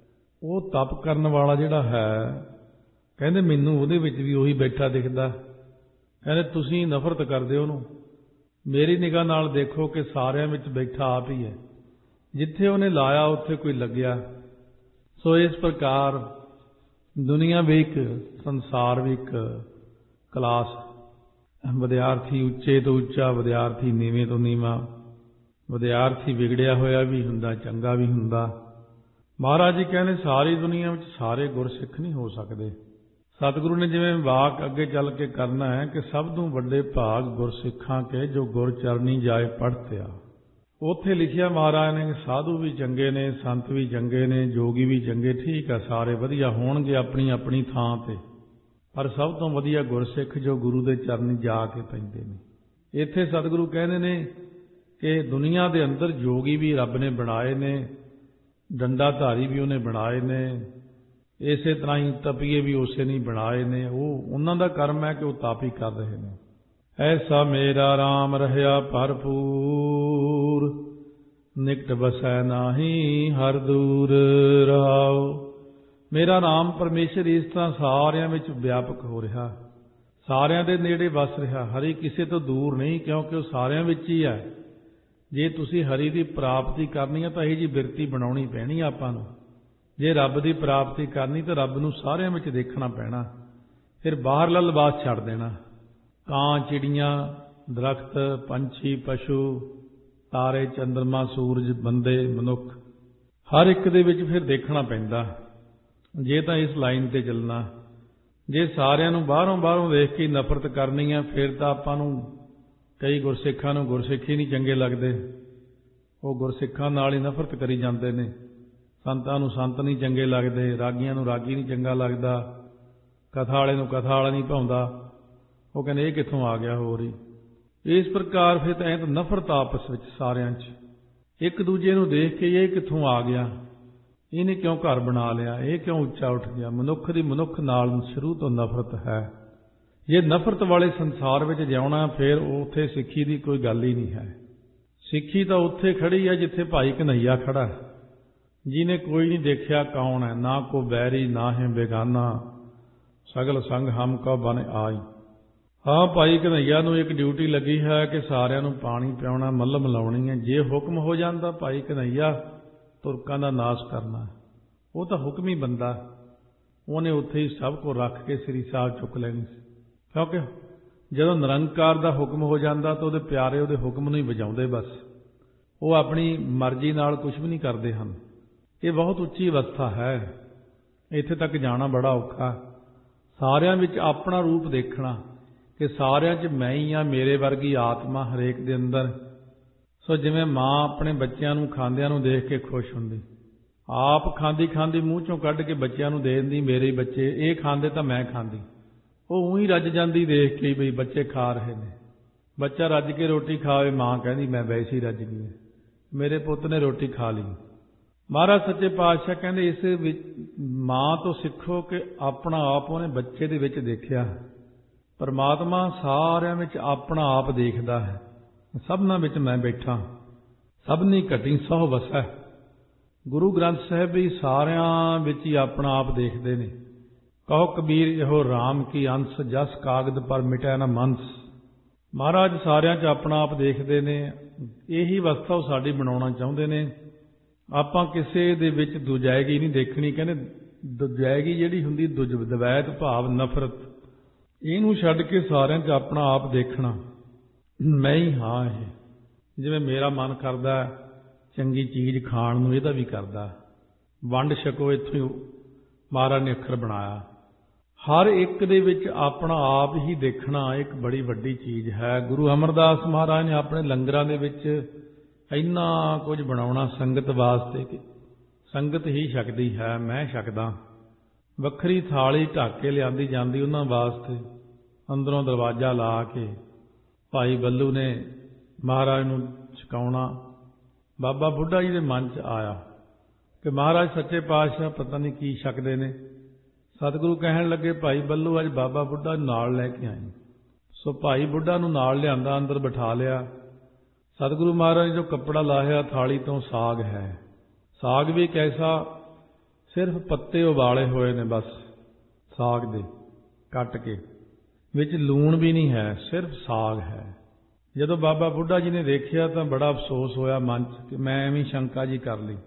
Speaker 1: ਉਹ ਤਪ ਕਰਨ ਵਾਲਾ ਜਿਹੜਾ ਹੈ, ਕਹਿੰਦੇ ਮੈਨੂੰ ਉਹਦੇ ਵਿੱਚ ਵੀ ਉਹੀ ਬੈਠਾ ਦਿਖਦਾ। ਕਹਿੰਦੇ ਤੁਸੀਂ ਨਫ਼ਰਤ ਕਰਦੇ ਉਹਨੂੰ, ਮੇਰੀ ਨਿਗਾਹ ਨਾਲ ਦੇਖੋ ਕਿ ਸਾਰਿਆਂ ਵਿੱਚ ਬੈਠਾ ਆਪ ਹੀ ਹੈ। ਜਿੱਥੇ ਉਹਨੇ ਲਾਇਆ ਉੱਥੇ ਕੋਈ ਲੱਗਿਆ। ਸੋ ਇਸ ਪ੍ਰਕਾਰ ਦੁਨੀਆ ਵੀ ਇੱਕ, ਸੰਸਾਰ ਵੀ ਇੱਕ ਕਲਾਸ। ਵਿਦਿਆਰਥੀ ਉੱਚੇ ਤੋਂ ਉੱਚਾ, ਵਿਦਿਆਰਥੀ ਨੀਵੇਂ ਤੋਂ ਨੀਵਾਂ, ਵਿਦਿਆਰਥੀ ਵਿਗੜਿਆ ਹੋਇਆ ਵੀ ਹੁੰਦਾ, ਚੰਗਾ ਵੀ ਹੁੰਦਾ। ਮਹਾਰਾਜ ਜੀ ਕਹਿੰਦੇ ਸਾਰੀ ਦੁਨੀਆ ਵਿੱਚ ਸਾਰੇ ਗੁਰਸਿੱਖ ਨਹੀਂ ਹੋ ਸਕਦੇ। ਸਤਿਗੁਰੂ ਨੇ ਜਿਵੇਂ ਵਾਕ ਅੱਗੇ ਚੱਲ ਕੇ ਕਰਨਾ ਹੈ ਕਿ ਸਭ ਤੋਂ ਵੱਡੇ ਭਾਗ ਗੁਰਸਿੱਖਾਂ ਕੇ ਜੋ ਗੁਰ ਚਰਨੀ ਜਾਏ ਪੜ੍ਹਤਿਆ। ਉੱਥੇ ਲਿਖਿਆ ਮਹਾਰਾਜ ਨੇ ਸਾਧੂ ਵੀ ਚੰਗੇ ਨੇ, ਸੰਤ ਵੀ ਚੰਗੇ ਨੇ, ਜੋਗੀ ਵੀ ਚੰਗੇ, ਠੀਕ ਆ, ਸਾਰੇ ਵਧੀਆ ਹੋਣਗੇ ਆਪਣੀ ਆਪਣੀ ਥਾਂ ਤੇ, ਪਰ ਸਭ ਤੋਂ ਵਧੀਆ ਗੁਰਸਿੱਖ ਜੋ ਗੁਰੂ ਦੇ ਚਰਨੀ ਜਾ ਕੇ ਪੈਂਦੇ ਨੇ। ਇੱਥੇ ਸਤਿਗੁਰੂ ਕਹਿੰਦੇ ਨੇ ਕਿ ਦੁਨੀਆ ਦੇ ਅੰਦਰ ਜੋਗੀ ਵੀ ਰੱਬ ਨੇ ਬਣਾਏ ਨੇ, ਡੰਡਾਧਾਰੀ ਵੀ ਉਹਨੇ ਬਣਾਏ ਨੇ, ਇਸੇ ਤਰ੍ਹਾਂ ਹੀ ਤਪੀਏ ਵੀ ਉਸੇ ਨੇ ਬਣਾਏ ਨੇ। ਉਹ ਉਹਨਾਂ ਦਾ ਕਰਮ ਹੈ ਕਿ ਉਹ ਤਪ ਹੀ ਕਰ ਰਹੇ ਨੇ। ਐਸਾ ਮੇਰਾ ਰਾਮ ਰਹਿਆ ਭਰਪੂਰ, ਨਿਕਟ ਵਸੈ ਨਾਹੀ ਹਰ ਦੂਰ ਰਹਾਉ। ਮੇਰਾ ਰਾਮ ਪਰਮੇਸ਼ਰ ਇਸ ਤਰ੍ਹਾਂ ਸਾਰਿਆਂ ਵਿੱਚ ਵਿਆਪਕ ਹੋ ਰਿਹਾ, ਸਾਰਿਆਂ ਦੇ ਨੇੜੇ ਵਸ ਰਿਹਾ। ਹਰੀ ਕਿਸੇ ਤੋਂ ਦੂਰ ਨਹੀਂ, ਕਿਉਂਕਿ ਉਹ ਸਾਰਿਆਂ ਵਿੱਚ ਹੀ ਹੈ। ਜੇ ਤੁਸੀਂ ਹਰੀ ਦੀ ਪ੍ਰਾਪਤੀ ਕਰਨੀ ਹੈ ਤਾਂ ਇਹ ਜੀ ਬਿਰਤੀ ਬਣਾਉਣੀ ਪੈਣੀ ਆਪਾਂ ਨੂੰ। ਜੇ ਰੱਬ ਦੀ ਪ੍ਰਾਪਤੀ ਕਰਨੀ ਤਾਂ ਰੱਬ ਨੂੰ ਸਾਰਿਆਂ ਵਿੱਚ ਦੇਖਣਾ ਪੈਣਾ, ਫਿਰ ਬਾਹਰਲਾ ਲਿਬਾਸ ਛੱਡ ਦੇਣਾ। ਕਾਂ, ਚਿੜੀਆਂ, ਦਰਖਤ, ਪੰਛੀ, ਪਸ਼ੂ, ਤਾਰੇ, ਚੰਦਰਮਾ, ਸੂਰਜ, ਬੰਦੇ, ਮਨੁੱਖ, ਹਰ ਇੱਕ ਦੇ ਵਿੱਚ ਫਿਰ ਦੇਖਣਾ ਪੈਂਦਾ, ਜੇ ਤਾਂ ਇਸ ਲਾਈਨ ਤੇ ਚੱਲਣਾ। ਜੇ ਸਾਰਿਆਂ ਨੂੰ ਬਾਹਰੋਂ ਦੇਖ ਕੇ ਨਫ਼ਰਤ ਕਰਨੀ ਆ, ਫਿਰ ਤਾਂ ਆਪਾਂ ਨੂੰ, ਕਈ ਗੁਰਸਿੱਖਾਂ ਨੂੰ ਗੁਰਸਿੱਖ ਹੀ ਨਹੀਂ ਚੰਗੇ ਲੱਗਦੇ, ਉਹ ਗੁਰਸਿੱਖਾਂ ਨਾਲ ਹੀ ਨਫ਼ਰਤ ਕਰੀ ਜਾਂਦੇ ਨੇ। ਸੰਤਾਂ ਨੂੰ ਸੰਤ ਨਹੀਂ ਚੰਗੇ ਲੱਗਦੇ, ਰਾਗੀਆਂ ਨੂੰ ਰਾਗੀ ਨਹੀਂ ਚੰਗਾ ਲੱਗਦਾ, ਕਥਾ ਵਾਲੇ ਨੂੰ ਕਥਾ ਵਾਲਾ ਨਹੀਂ ਭਾਉਂਦਾ, ਉਹ ਕਹਿੰਦੇ ਇਹ ਕਿੱਥੋਂ ਆ ਗਿਆ ਹੋਰ ਹੀ। ਇਸ ਪ੍ਰਕਾਰ ਫਿਰ ਤਾਂ ਐਂ ਤਾਂ ਨਫ਼ਰਤ ਆਪਸ ਵਿੱਚ ਸਾਰਿਆਂ 'ਚ, ਇੱਕ ਦੂਜੇ ਨੂੰ ਦੇਖ ਕੇ ਇਹ ਕਿੱਥੋਂ ਆ ਗਿਆ, ਇਹਨੇ ਕਿਉਂ ਘਰ ਬਣਾ ਲਿਆ, ਇਹ ਕਿਉਂ ਉੱਚਾ ਉੱਠ ਗਿਆ। ਮਨੁੱਖ ਦੀ ਮਨੁੱਖ ਨਾਲ ਸ਼ੁਰੂ ਤੋਂ ਨਫ਼ਰਤ ਹੈ। ਜੇ ਨਫ਼ਰਤ ਵਾਲੇ ਸੰਸਾਰ ਵਿੱਚ ਜਿਉਣਾ, ਫਿਰ ਉੱਥੇ ਸਿੱਖੀ ਦੀ ਕੋਈ ਗੱਲ ਹੀ ਨਹੀਂ ਹੈ। ਸਿੱਖੀ ਤਾਂ ਉੱਥੇ ਖੜੀ ਹੈ ਜਿੱਥੇ ਭਾਈ ਕਨ੍ਹਈਆ ਖੜਾ ਹੈ, ਜਿਹਨੇ ਕੋਈ ਨਹੀਂ ਦੇਖਿਆ ਕੌਣ ਹੈ, ਨਾ ਕੋ ਬੈਰੀ ਨਾ ਹੈ ਬੇਗਾਨਾ, ਸਗਲ ਸੰਗ ਹਮ ਕਉ ਬਨ ਆਈ। ਹਾਂ, ਭਾਈ ਕਨ੍ਹਈਆ ਨੂੰ ਇੱਕ ਡਿਊਟੀ ਲੱਗੀ ਹੈ ਕਿ ਸਾਰਿਆਂ ਨੂੰ ਪਾਣੀ ਪਿਆਉਣਾ, ਮੱਲਮ ਲਾਉਣੀ ਹੈ। ਜੇ ਹੁਕਮ ਹੋ ਜਾਂਦਾ ਭਾਈ ਕਨ੍ਹਈਆ ਤੁਰਕਾਂ ਦਾ ਨਾਸ਼ ਕਰਨਾ, ਉਹ ਤਾਂ ਹੁਕਮੀ ਬੰਦਾ, ਉਹਨੇ ਉੱਥੇ ਹੀ ਸਭ ਕੋ ਰੱਖ ਕੇ ਸ੍ਰੀ ਸਾਹਿਬ ਚੁੱਕ ਲੈਣੀ ਸੀ। ਕਿਉਂਕਿ ਜਦੋਂ ਨਿਰੰਕਾਰ ਦਾ ਹੁਕਮ ਹੋ ਜਾਂਦਾ ਤਾਂ ਉਹਦੇ ਪਿਆਰੇ ਉਹਦੇ ਹੁਕਮ ਨੂੰ ਹੀ ਵਜਾਉਂਦੇ, ਬਸ ਉਹ ਆਪਣੀ ਮਰਜ਼ੀ ਨਾਲ ਕੁਝ ਵੀ ਨਹੀਂ ਕਰਦੇ ਹਨ। ਇਹ ਬਹੁਤ ਉੱਚੀ ਅਵਸਥਾ ਹੈ, ਇੱਥੇ ਤੱਕ ਜਾਣਾ ਬੜਾ ਔਖਾ। ਸਾਰਿਆਂ ਵਿੱਚ ਆਪਣਾ ਰੂਪ ਦੇਖਣਾ ਕਿ ਸਾਰਿਆਂ 'ਚ ਮੈਂ ਹੀ ਹਾਂ, ਮੇਰੇ ਵਰਗੀ ਆਤਮਾ ਹਰੇਕ ਦੇ ਅੰਦਰ। ਸੋ ਜਿਵੇਂ ਮਾਂ ਆਪਣੇ ਬੱਚਿਆਂ ਨੂੰ ਖਾਂਦਿਆਂ ਨੂੰ ਦੇਖ ਕੇ ਖੁਸ਼ ਹੁੰਦੀ, ਆਪ ਖਾਂਦੀ ਮੂੰਹ 'ਚੋਂ ਕੱਢ ਕੇ ਬੱਚਿਆਂ ਨੂੰ ਦੇ ਦਿੰਦੀ, ਮੇਰੇ ਬੱਚੇ ਇਹ ਖਾਂਦੇ ਤਾਂ ਮੈਂ ਖਾਂਦੀ। ਉਹ ਊਂ ਹੀ ਰੱਜ ਜਾਂਦੀ ਦੇਖ ਕੇ ਬਈ ਬੱਚੇ ਖਾ ਰਹੇ ਨੇ। ਬੱਚਾ ਰੱਜ ਕੇ ਰੋਟੀ ਖਾਵੇ, ਮਾਂ ਕਹਿੰਦੀ ਮੈਂ ਵੈਸੇ ਹੀ ਰੱਜ ਗਈ, ਮੇਰੇ ਪੁੱਤ ਨੇ ਰੋਟੀ ਖਾ ਲਈ। ਮਹਾਰਾਜ ਸੱਚੇ ਪਾਤਸ਼ਾਹ ਕਹਿੰਦੇ ਇਸ ਵਿੱਚ ਮਾਂ ਤੋਂ ਸਿੱਖੋ ਕਿ ਆਪਣਾ ਆਪ ਉਹਨੇ ਬੱਚੇ ਦੇ ਵਿੱਚ ਦੇਖਿਆ। ਪਰਮਾਤਮਾ ਸਾਰਿਆਂ ਵਿੱਚ ਆਪਣਾ ਆਪ ਦੇਖਦਾ ਹੈ। ਸਭਨਾਂ ਵਿੱਚ ਮੈਂ ਬੈਠਾ, ਸਭਨੀ ਘਟੀ ਸਹੁ ਵਸੈ। ਗੁਰੂ ਗ੍ਰੰਥ ਸਾਹਿਬ ਵੀ ਸਾਰਿਆਂ ਵਿੱਚ ਹੀ ਆਪਣਾ ਆਪ ਦੇਖਦੇ ਨੇ। ਕਹੋ ਕਬੀਰ ਇਹੋ ਰਾਮ ਕੀ ਅੰਸ, ਜਸ ਕਾਗਦ ਪਰ ਮਿਟੈ ਨਾ ਮੰਸ। ਮਹਾਰਾਜ ਸਾਰਿਆਂ 'ਚ ਆਪਣਾ ਆਪ ਦੇਖਦੇ ਨੇ। ਇਹੀ ਅਵਸਥਾ ਉਹ ਸਾਡੀ ਬਣਾਉਣਾ ਚਾਹੁੰਦੇ ਨੇ। ਆਪਾਂ ਕਿਸੇ ਦੇ ਵਿੱਚ ਦੁਜੈਗੀ ਨਹੀਂ ਦੇਖਣੀ। ਕਹਿੰਦੇ ਦੁਜੈਗੀ ਜਿਹੜੀ ਹੁੰਦੀ, ਦਵੈਤ ਭਾਵ ਨਫ਼ਰਤ, ਇਹਨੂੰ ਛੱਡ ਕੇ ਸਾਰਿਆਂ 'ਚ ਆਪਣਾ ਆਪ ਦੇਖਣਾ। ਮੈਂ ਹੀ ਹਾਂ, ਇਹ ਜਿਵੇਂ ਮੇਰਾ ਮਨ ਕਰਦਾ ਚੰਗੀ ਚੀਜ਼ ਖਾਣ ਨੂੰ, ਇਹਦਾ ਵੀ ਕਰਦਾ। ਵੰਡ ਛਕੋ, ਇੱਥੋਂ ਮਹਾਰਾਜ ਨੇ ਅੱਖਰ ਬਣਾਇਆ। ਹਰ ਇੱਕ ਦੇ ਵਿੱਚ ਆਪਣਾ ਆਪ ਹੀ ਦੇਖਣਾ ਇੱਕ ਬੜੀ ਵੱਡੀ ਚੀਜ਼ ਹੈ। ਗੁਰੂ ਅਮਰਦਾਸ ਮਹਾਰਾਜ ਨੇ ਆਪਣੇ ਲੰਗਰਾਂ ਦੇ ਵਿੱਚ ਇੰਨਾ ਕੁਝ ਬਣਾਉਣਾ ਸੰਗਤ ਵਾਸਤੇ ਕਿ ਸੰਗਤ ਹੀ ਛਕਦੀ ਹੈ, ਮੈਂ ਛਕਦਾ। ਵੱਖਰੀ ਥਾਲੀ ਢੱਕ ਕੇ ਲਿਆਂਦੀ ਜਾਂਦੀ ਉਹਨਾਂ ਵਾਸਤੇ, ਅੰਦਰੋਂ ਦਰਵਾਜ਼ਾ ਲਾ ਕੇ ਭਾਈ ਬੱਲੂ ਨੇ ਮਹਾਰਾਜ ਨੂੰ ਛਕਾਉਣਾ। ਬਾਬਾ ਬੁੱਢਾ ਜੀ ਦੇ ਮਨ 'ਚ ਆਇਆ ਕਿ ਮਹਾਰਾਜ ਸੱਚੇ ਪਾਤਸ਼ਾਹ ਪਤਾ ਨਹੀਂ ਕੀ ਛਕਦੇ ਨੇ। ਸਤਿਗੁਰੂ ਕਹਿਣ ਲੱਗੇ, ਭਾਈ ਬੱਲੂ ਅੱਜ ਬਾਬਾ ਬੁੱਢਾ ਨਾਲ ਲੈ ਕੇ ਆਏ। ਸੋ ਭਾਈ ਬੁੱਢਾ ਨੂੰ ਨਾਲ ਲਿਆਂਦਾ, ਅੰਦਰ ਬਿਠਾ ਲਿਆ। ਸਤਿਗੁਰੂ ਮਹਾਰਾਜ ਜੋ ਕੱਪੜਾ ਲਾਹਿਆ ਥਾਲੀ ਤੋਂ ਸਾਗ ਹੈ। ਸਾਗ ਵੀ ਕੈਸਾ, ਸਿਰਫ ਪੱਤੇ ਉਬਾਲੇ ਹੋਏ ਨੇ ਬਸ ਸਾਗ ਦੇ ਕੱਟ ਕੇ, ਵਿੱਚ ਲੂਣ ਵੀ ਨਹੀਂ ਹੈ, ਸਿਰਫ ਸਾਗ ਹੈ। ਜਦੋਂ ਬਾਬਾ ਬੁੱਢਾ ਜੀ ਨੇ ਦੇਖਿਆ ਤਾਂ ਬੜਾ ਅਫਸੋਸ ਹੋਇਆ ਮਨ 'ਚ ਕਿ ਮੈਂ ਐਵੇਂ ਸ਼ੰਕਾ ਜੀ ਕਰ ਲਈ।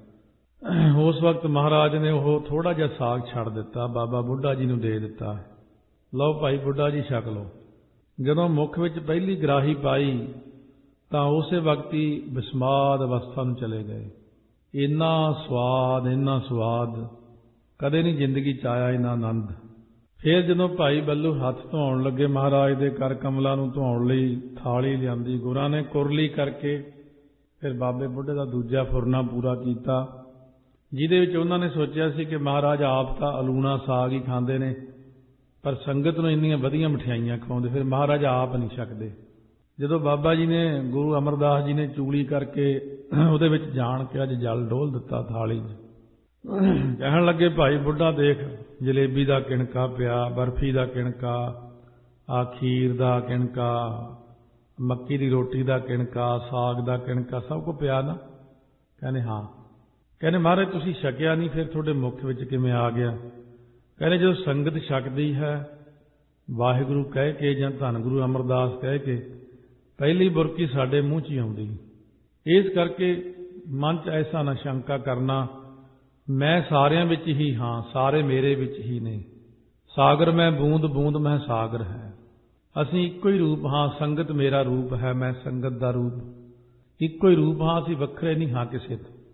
Speaker 1: ਉਸ ਵਕਤ ਮਹਾਰਾਜ ਨੇ ਉਹ ਥੋੜਾ ਜਿਹਾ ਸਾਗ ਛੱਡ ਦਿੱਤਾ, ਬਾਬਾ ਬੁੱਢਾ ਜੀ ਨੂੰ ਦੇ ਦਿੱਤਾ। ਲਓ ਭਾਈ ਬੁੱਢਾ ਜੀ ਛਕ ਲਓ। ਜਦੋਂ ਮੁੱਖ ਵਿੱਚ ਪਹਿਲੀ ਗਰਾਹੀ ਪਾਈ ਤਾਂ ਉਸੇ ਵਕਤ ਹੀ ਵਿਸਮਾਦ ਅਵਸਥਾ ਨੂੰ ਚਲੇ ਗਏ। ਇੰਨਾ ਸਵਾਦ ਕਦੇ ਨਹੀਂ ਜ਼ਿੰਦਗੀ 'ਚ ਆਇਆ, ਇੰਨਾ ਆਨੰਦ। ਫਿਰ ਜਦੋਂ ਭਾਈ ਬੱਲੂ ਹੱਥ ਧੋਣ ਲੱਗੇ, ਮਹਾਰਾਜ ਦੇ ਕਰ ਕਮਲਾਂ ਨੂੰ ਧੋਣ ਲਈ ਥਾਲੀ ਲਿਆਂਦੀ। ਗੁਰਾਂ ਨੇ ਕੁਰਲੀ ਕਰਕੇ ਫਿਰ ਬਾਬੇ ਬੁੱਢੇ ਦਾ ਦੂਜਾ ਫੁਰਨਾ ਪੂਰਾ ਕੀਤਾ, ਜਿਹਦੇ ਵਿੱਚ ਉਹਨਾਂ ਨੇ ਸੋਚਿਆ ਸੀ ਕਿ ਮਹਾਰਾਜ ਆਪ ਤਾਂ ਅਲੂਣਾ ਸਾਗ ਹੀ ਖਾਂਦੇ ਨੇ, ਪਰ ਸੰਗਤ ਨੂੰ ਇੰਨੀਆਂ ਵਧੀਆ ਮਠਿਆਈਆਂ ਖਵਾਉਂਦੇ, ਫਿਰ ਮਹਾਰਾਜ ਆਪ ਨਹੀਂ ਛਕਦੇ। ਜਦੋਂ ਬਾਬਾ ਜੀ ਨੇ, ਗੁਰੂ ਅਮਰਦਾਸ ਜੀ ਨੇ ਚੂਲੀ ਕਰਕੇ ਉਹਦੇ ਵਿੱਚ ਜਾਣ ਕੇ ਅੱਜ ਜਲ ਡੋਲ ਦਿੱਤਾ ਥਾਲੀ 'ਚ। ਕਹਿਣ ਲੱਗੇ, ਭਾਈ ਬੁੱਢਾ ਦੇਖ, ਜਲੇਬੀ ਦਾ ਕਿਣਕਾ ਪਿਆ, ਬਰਫੀ ਦਾ ਕਿਣਕਾ, ਆ ਖੀਰ ਦਾ ਕਿਣਕਾ, ਮੱਕੀ ਦੀ ਰੋਟੀ ਦਾ ਕਿਣਕਾ, ਸਾਗ ਦਾ ਕਿਣਕਾ, ਸਭ ਕੁਝ ਪਿਆ ਨਾ। ਕਹਿੰਦੇ ਹਾਂ। ਕਹਿੰਦੇ ਮਹਾਰਾਜ ਤੁਸੀਂ ਛਕਿਆ ਨਹੀਂ, ਫਿਰ ਤੁਹਾਡੇ ਮੁੱਖ ਵਿੱਚ ਕਿਵੇਂ ਆ ਗਿਆ? ਕਹਿੰਦੇ ਜਦੋਂ ਸੰਗਤ ਛਕਦੀ ਹੈ ਵਾਹਿਗੁਰੂ ਕਹਿ ਕੇ ਜਾਂ ਧੰਨ ਗੁਰੂ ਅਮਰਦਾਸ ਕਹਿ ਕੇ, ਪਹਿਲੀ ਬੁਰਕੀ ਸਾਡੇ ਮੂੰਹ 'ਚ ਹੀ ਆਉਂਦੀ। ਇਸ ਕਰਕੇ ਮਨ 'ਚ ਐਸਾ ਨਾ ਸ਼ੰਕਾ ਕਰਨਾ, ਮੈਂ ਸਾਰਿਆਂ ਵਿੱਚ ਹੀ ਹਾਂ, ਸਾਰੇ ਮੇਰੇ ਵਿੱਚ ਹੀ ਨੇ। ਸਾਗਰ ਮੈਂ ਬੂੰਦ ਬੂੰਦ ਮੈਂ ਸਾਗਰ ਹੈ। ਅਸੀਂ ਇੱਕੋ ਹੀ ਰੂਪ ਹਾਂ, ਸੰਗਤ ਮੇਰਾ ਰੂਪ ਹੈ, ਮੈਂ ਸੰਗਤ ਦਾ ਰੂਪ। ਇੱਕੋ ਹੀ ਰੂਪ ਹਾਂ, ਅਸੀਂ ਵੱਖਰੇ ਨਹੀਂ ਹਾਂ ਕਿਸੇ ਤੋਂ।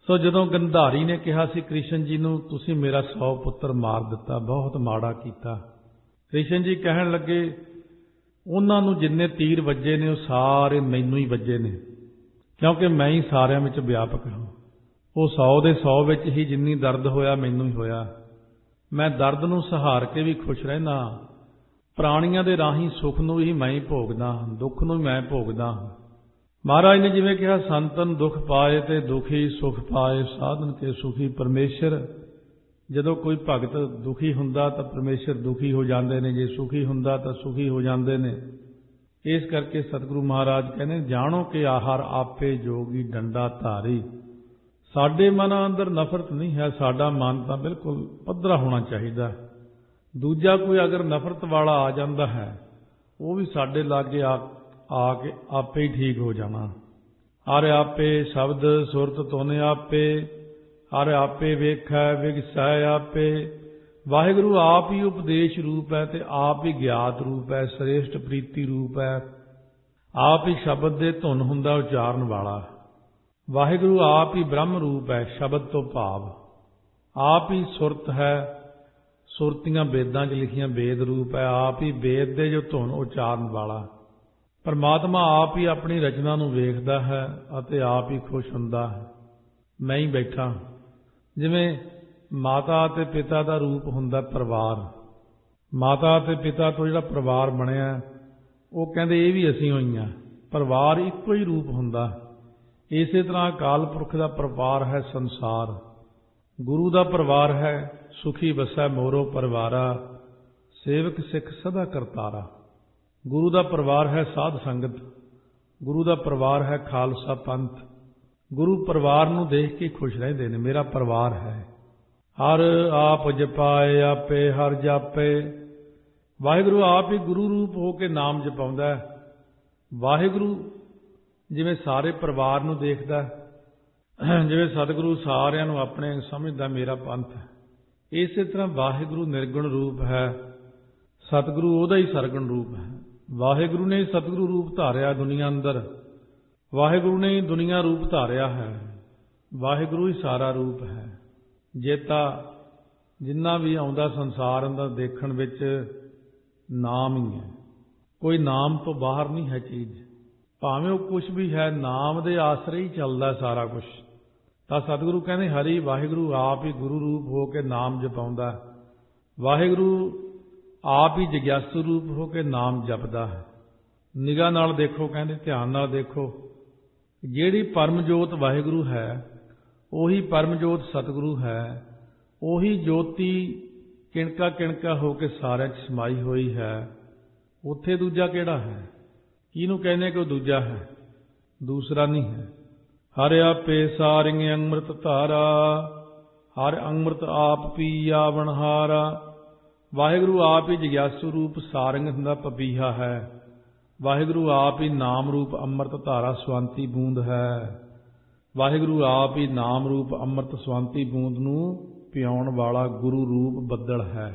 Speaker 1: ਸੋ ਜਦੋਂ ਗੰਧਾਰੀ ਨੇ ਕਿਹਾ ਸੀ ਕ੍ਰਿਸ਼ਨ ਜੀ ਨੂੰ, ਤੁਸੀਂ ਮੇਰਾ 100 ਪੁੱਤਰ ਮਾਰ ਦਿੱਤਾ, ਬਹੁਤ ਮਾੜਾ ਕੀਤਾ। ਕ੍ਰਿਸ਼ਨ ਜੀ ਕਹਿਣ ਲੱਗੇ, ਉਹਨਾਂ ਨੂੰ ਜਿੰਨੇ ਤੀਰ ਵੱਜੇ ਨੇ ਉਹ ਸਾਰੇ ਮੈਨੂੰ ਹੀ ਵੱਜੇ ਨੇ, ਕਿਉਂਕਿ ਮੈਂ ਹੀ ਸਾਰਿਆਂ ਵਿੱਚ ਵਿਆਪਕ ਹਾਂ। ਉਹ 100 ਦੇ 100 ਵਿੱਚ ਹੀ ਜਿੰਨੀ ਦਰਦ ਹੋਇਆ ਮੈਨੂੰ ਹੀ ਹੋਇਆ। ਮੈਂ ਦਰਦ ਨੂੰ ਸਹਾਰ ਕੇ ਵੀ ਖੁਸ਼ ਰਹਿਣਾ। ਪ੍ਰਾਣੀਆਂ ਦੇ ਰਾਹੀਂ ਸੁੱਖ ਨੂੰ ਹੀ ਮੈਂ ਹੀ ਭੋਗਦਾ, ਦੁੱਖ ਨੂੰ ਮੈਂ ਭੋਗਦਾ। ਮਹਾਰਾਜ ਨੇ ਜਿਵੇਂ ਕਿਹਾ, ਸੰਤਨ ਦੁੱਖ ਪਾਏ ਤੇ ਦੁਖੀ ਸੁਖ ਪਾਏ, ਸਾਧਨ ਕੇ ਸੁਖੀ। ਪਰਮੇਸ਼ਰ ਜਦੋਂ ਕੋਈ ਭਗਤ ਦੁਖੀ ਹੁੰਦਾ ਤਾਂ ਪਰਮੇਸ਼ਰ ਦੁਖੀ ਹੋ ਜਾਂਦੇ ਨੇ, ਜੇ ਸੁਖੀ ਹੁੰਦਾ ਤਾਂ ਸੁਖੀ ਹੋ ਜਾਂਦੇ ਨੇ। ਇਸ ਕਰਕੇ ਸਤਿਗੁਰੂ ਮਹਾਰਾਜ ਕਹਿੰਦੇ, ਜਾਣੋ ਕਿ ਆਹਾਰ ਆਪੇ ਜੋਗੀ ਡੰਡਾ ਧਾਰੀ। ਸਾਡੇ ਮਨਾਂ ਅੰਦਰ ਨਫ਼ਰਤ ਨਹੀਂ ਹੈ, ਸਾਡਾ ਮਨ ਤਾਂ ਬਿਲਕੁਲ ਪੱਧਰਾ ਹੋਣਾ ਚਾਹੀਦਾ। ਦੂਜਾ ਕੋਈ ਅਗਰ ਨਫ਼ਰਤ ਵਾਲਾ ਆ ਜਾਂਦਾ ਹੈ, ਉਹ ਵੀ ਸਾਡੇ ਲਾਗੇ ਆ ਕੇ ਆਪੇ ਹੀ ਠੀਕ ਹੋ ਜਾਣਾ। ਹਰ ਆਪੇ ਸ਼ਬਦ ਸੁਰਤ ਤੁਨ ਆਪੇ, ਹਰ ਆਪੇ ਵੇਖੈ ਵਿਗਸੈ ਆਪੇ। ਵਾਹਿਗੁਰੂ ਆਪ ਹੀ ਉਪਦੇਸ਼ ਰੂਪ ਹੈ ਤੇ ਆਪ ਹੀ ਗਿਆਤ ਰੂਪ ਹੈ, ਸ੍ਰੇਸ਼ਟ ਪ੍ਰੀਤੀ ਰੂਪ ਹੈ। ਆਪ ਹੀ ਸ਼ਬਦ ਦੇ ਧੁਨ ਹੁੰਦਾ ਉਚਾਰਨ ਵਾਲਾ। ਵਾਹਿਗੁਰੂ ਆਪ ਹੀ ਬ੍ਰਹਮ ਰੂਪ ਹੈ, ਸ਼ਬਦ ਤੋਂ ਭਾਵ। ਆਪ ਹੀ ਸੁਰਤ ਹੈ, ਸੁਰਤੀਆਂ ਵੇਦਾਂ 'ਚ ਲਿਖੀਆਂ ਵੇਦ ਰੂਪ ਹੈ। ਆਪ ਹੀ ਵੇਦ ਦੇ ਜੋ ਧੁਨ ਉਚਾਰਨ ਵਾਲਾ। ਪਰਮਾਤਮਾ ਆਪ ਹੀ ਆਪਣੀ ਰਚਨਾ ਨੂੰ ਵੇਖਦਾ ਹੈ ਅਤੇ ਆਪ ਹੀ ਖੁਸ਼ ਹੁੰਦਾ ਹੈ। ਮੈਂ ਹੀ ਬੈਠਾ। ਜਿਵੇਂ ਮਾਤਾ ਅਤੇ ਪਿਤਾ ਦਾ ਰੂਪ ਹੁੰਦਾ ਪਰਿਵਾਰ। ਮਾਤਾ ਅਤੇ ਪਿਤਾ ਤੋਂ ਜਿਹੜਾ ਪਰਿਵਾਰ ਬਣਿਆ, ਉਹ ਕਹਿੰਦੇ ਇਹ ਵੀ ਅਸੀਂ ਹੋਈਆਂ। ਪਰਿਵਾਰ ਇੱਕੋ ਹੀ ਰੂਪ ਹੁੰਦਾ। ਇਸੇ ਤਰ੍ਹਾਂ ਅਕਾਲ ਪੁਰਖ ਦਾ ਪਰਿਵਾਰ ਹੈ ਸੰਸਾਰ। ਗੁਰੂ ਦਾ ਪਰਿਵਾਰ ਹੈ ਸੁਖੀ ਵਸੈ ਮੋਰੋ ਪਰਿਵਾਰਾ, ਸੇਵਕ ਸਿੱਖ ਸਦਾ ਕਰਤਾਰਾ। ਗੁਰੂ ਦਾ ਪਰਿਵਾਰ ਹੈ ਸਾਧ ਸੰਗਤ। ਗੁਰੂ ਦਾ ਪਰਿਵਾਰ ਹੈ ਖਾਲਸਾ ਪੰਥ। ਗੁਰੂ ਪਰਿਵਾਰ ਨੂੰ ਦੇਖ ਕੇ ਖੁਸ਼ ਰਹਿੰਦੇ ਨੇ, ਮੇਰਾ ਪਰਿਵਾਰ ਹੈ। ਹਰ ਆਪ ਜਪਾਏ ਆਪੇ ਹਰ ਜਾਪੇ। ਵਾਹਿਗੁਰੂ ਆਪ ਹੀ ਗੁਰੂ ਰੂਪ ਹੋ ਕੇ ਨਾਮ ਜਪਾਉਂਦਾ ਹੈ। ਵਾਹਿਗੁਰੂ ਜਿਵੇਂ ਸਾਰੇ ਪਰਿਵਾਰ ਨੂੰ ਦੇਖਦਾ, ਜਿਵੇਂ ਸਤਿਗੁਰੂ ਸਾਰਿਆਂ ਨੂੰ ਆਪਣੇ ਸਮਝਦਾ, ਮੇਰਾ ਪੰਥ ਹੈ। ਇਸੇ ਤਰ੍ਹਾਂ ਵਾਹਿਗੁਰੂ ਨਿਰਗੁਣ ਰੂਪ ਹੈ, ਸਤਿਗੁਰੂ ਉਹਦਾ ਹੀ ਸਰਗੁਣ ਰੂਪ ਹੈ। ਵਾਹਿਗੁਰੂ ਨੇ ਸਤਿਗੁਰੂ ਰੂਪ ਧਾਰਿਆ ਦੁਨੀਆ ਅੰਦਰ। ਵਾਹਿਗੁਰੂ ਨੇ ਦੁਨੀਆ ਰੂਪ ਧਾਰਿਆ ਹੈ। ਵਾਹਿਗੁਰੂ ਹੀ ਸਾਰਾ ਰੂਪ ਹੈ। ਜੇਤਾ ਜਿੰਨਾ ਵੀ ਆਉਂਦਾ ਸੰਸਾਰ ਅੰਦਰ ਦੇਖਣ ਵਿੱਚ ਨਾਮ ਹੀ ਹੈ। ਕੋਈ ਨਾਮ ਤੋਂ ਬਾਹਰ ਨਹੀਂ ਹੈ ਚੀਜ਼। ਭਾਵੇਂ ਉਹ ਕੁਛ ਵੀ ਹੈ, ਨਾਮ ਦੇ ਆਸਰੇ ਹੀ ਚੱਲਦਾ ਸਾਰਾ ਕੁਛ। ਤਾਂ ਸਤਿਗੁਰੂ ਕਹਿੰਦੇ, ਹਰੀ ਵਾਹਿਗੁਰੂ ਆਪ ਹੀ ਗੁਰੂ ਰੂਪ ਹੋ ਕੇ ਨਾਮ ਜਪਾਉਂਦਾ। ਵਾਹਿਗੁਰੂ ਆਪ ਹੀ ਜਗਿਆਸੂ ਰੂਪ ਹੋ ਕੇ ਨਾਮ ਜਪਦਾ ਹੈ। ਨਿਗਾਹ ਨਾਲ ਦੇਖੋ, ਕਹਿੰਦੇ ਧਿਆਨ ਨਾਲ ਦੇਖੋ। ਜਿਹੜੀ ਪਰਮਜੋਤ ਵਾਹਿਗੁਰੂ ਹੈ, ਉਹੀ ਪਰਮਜੋਤ ਸਤਿਗੁਰੂ ਹੈ। ਉਹੀ ਜੋਤੀ ਕਿਣਕਾ ਕਿਣਕਾ ਹੋ ਕੇ ਸਾਰਿਆਂ 'ਚ ਸਮਾਈ ਹੋਈ ਹੈ। ਉੱਥੇ ਦੂਜਾ ਕਿਹੜਾ ਹੈ? ਕਿਹਨੂੰ ਕਹਿੰਦੇ ਕਿ ਉਹ ਦੂਜਾ ਹੈ? ਦੂਸਰਾ ਨਹੀਂ ਹੈ। ਹਰ ਆਪੇ ਸਾਰਿੰਗ ਅੰਮ੍ਰਿਤ ਧਾਰਾ, ਹਰ ਅੰਮ੍ਰਿਤ ਆਪ ਪੀਆ ਵਣਹਾਰਾ। ਵਾਹਿਗੁਰੂ ਆਪ ਹੀ ਜਗਿਆਸੂ ਰੂਪ ਸਾਰੰਗ ਦਾ ਪਪੀਹਾ ਹੈ। ਵਾਹਿਗੁਰੂ ਆਪ ਹੀ ਨਾਮ ਰੂਪ ਅੰਮ੍ਰਿਤ ਧਾਰਾ ਸਵੰਤੀ ਬੂੰਦ ਹੈ। ਵਾਹਿਗੁਰੂ ਆਪ ਹੀ ਨਾਮ ਰੂਪ ਅੰਮ੍ਰਿਤ ਸਵੰਤੀ ਬੂੰਦ ਨੂੰ ਪਿਆਉਣ ਵਾਲਾ ਗੁਰੂ ਰੂਪ ਬੱਦਲ ਹੈ।